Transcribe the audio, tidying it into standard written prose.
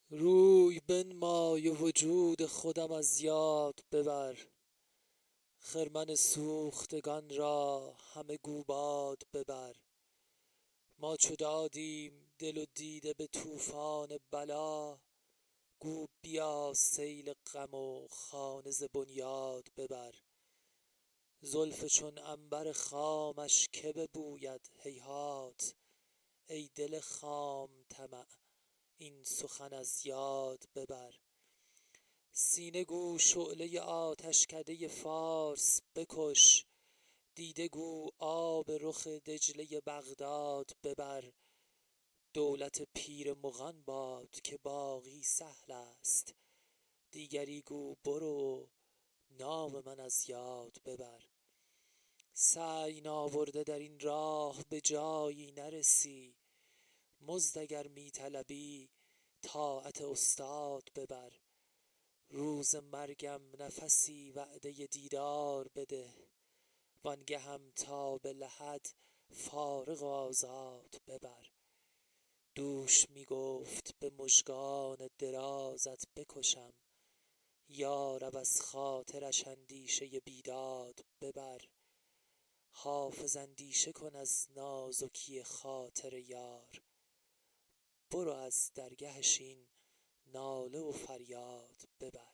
روی بنمای و وجود خودم از یاد ببر. خرمن سوختگان را همه گو باد ببر. ما چو دادیم دل و دیده به طوفان بلا، گو بیا سیل غم و خانه ز بنیاد ببر. زلف چون عنبر خامش که ببوید هیهات، ای دل خام طمع این سخن از یاد ببر. سینه گو شعله آتشکده فارس بکش، دیده گو آب رخ دجله بغداد ببر. دولت پیر مغان باد که باقی سهل است، دیگری گو برو و نام من از یاد ببر. سعی ناورده در این راه به جایی نرسی، مزد اگر می طلبی طاعت استاد ببر. روز مرگم نفسی وعده دیدار بده، وانگهم تا به لحد فارغ و آزاد ببر. دوش می گفت به مژگان درازت بکشم، یارب از خاطرش اندیشه بیداد ببر. حافظ اندیشه کن از نازکی خاطر یار، برو از درگهش این ناله و فریاد ببر.